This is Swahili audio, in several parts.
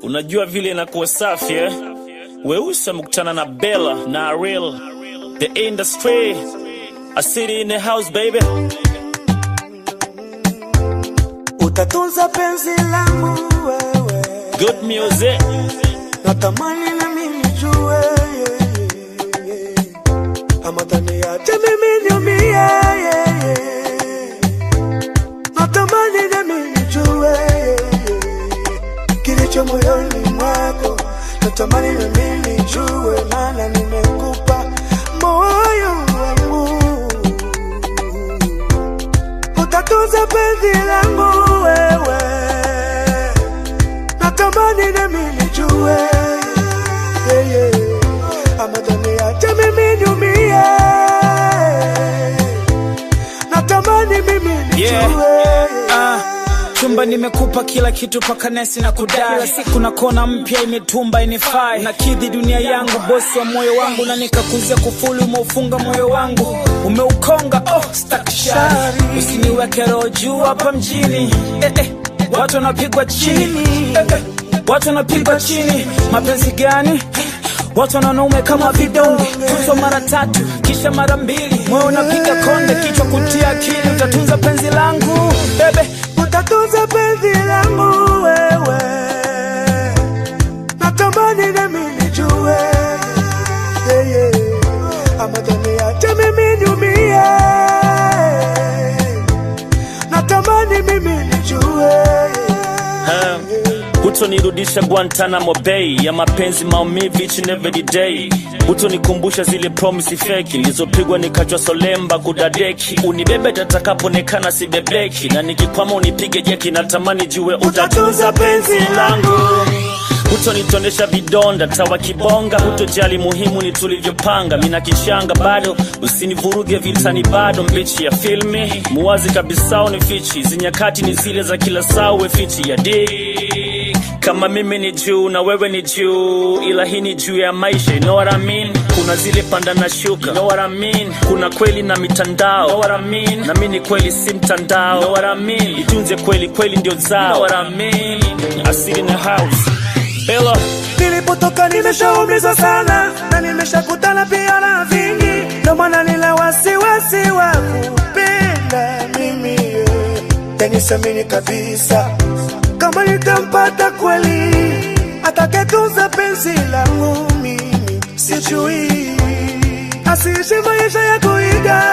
Unajua vile inakuwa safi eh? Weusi mkutana na Bella na Ariel. The industry, a city in the house baby. Utatunza penzi langu wewe. Good music. Natamani na mimi jue ama taniache mimi niumie Natamani na mimi jue kilicho moyoni mwako. Natamani na mimi jue maana nimekupa moyo wangu. Utatunza penzi langu wewe. Natamani na mimi jue ama taniache mimi niumie. Natamani mimi nijue Chumba nimekupa kila kitu paka nesi na kudai. Kila siku na kona mpya imetumba inifai. Nakidhi dunia yangu, bosi wa moyo wangu. Na nikakuzia kufuli umeufunga moyo wangu. Umeukonga, stakishari. Usiniweke roho juu hapa mjini. Watu wanapigwa chini. Watu wanapigwa chini. Mapenzi gani? Watu wanaume kama vidonge. Tuzo mara 3, kisha mara 2. Moyo unapiga konde, kichwa kutia akili. Utatunza penzi langu, bebe. Utatunza penzi langu wewe. Natamani na mimi jue ama taniache mimi niumie. Natamani mimi nijue Utonirudisha Guantanamo Bay ya mapenzi maumivu each and every day. Utonikumbusha zile promise fake nilizopigwa nikachwa solemba kudadeki. Unibebe tatakaponekana sibebeki. Na nikikwama unipige jeki. Natamani jue utatunza penzi langu. Utonitonesha vidonda tawa kibonga. Utojali muhimu ni tulivyopanga. Mina kishanga bado usinivuruge vitani bado. Mbichi ya filmi muwazi kabisa unifichi. Zinyakati ni zile za kila saa uwe fichi ya kama mimi ni juu na wewe ni juu. Ila hii ni juu ya maisha, you know what I mean? Kuna zile panda na shuka, you know what I mean? Kuna kweli na mitandao, you know what I mean? Na mimi kweli si mtandao, you know what I mean? Itunze kweli, kweli ndio zao, you know what I mean? I sit in the house Bella. Nilipotoka nimeshaumizwa sana. Na nimeshakutana pia na vingi. Ndio maana nina wasiwasi wa kupenda mimi Tenisamini kabisa kama nitampata kweli atakayetunza penzi langu mimi. Sijui asiishi maisha ya kuiga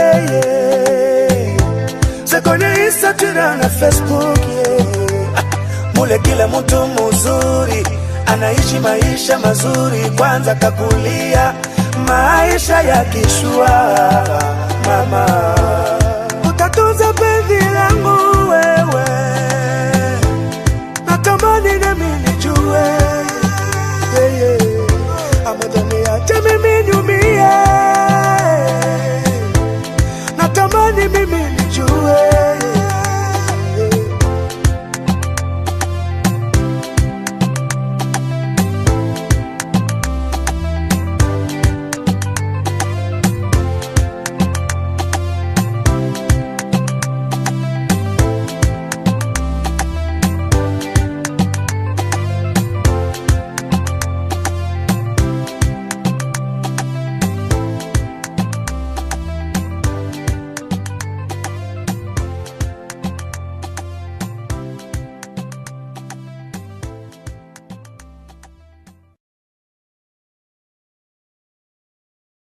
Sekone Instagram na Facebook Mule kila mtu mzuri anaishi maisha mazuri. Kwanza kakulia maisha ya kishua mama. Utatunza penzi langu wewe. Natamani na mimi nijue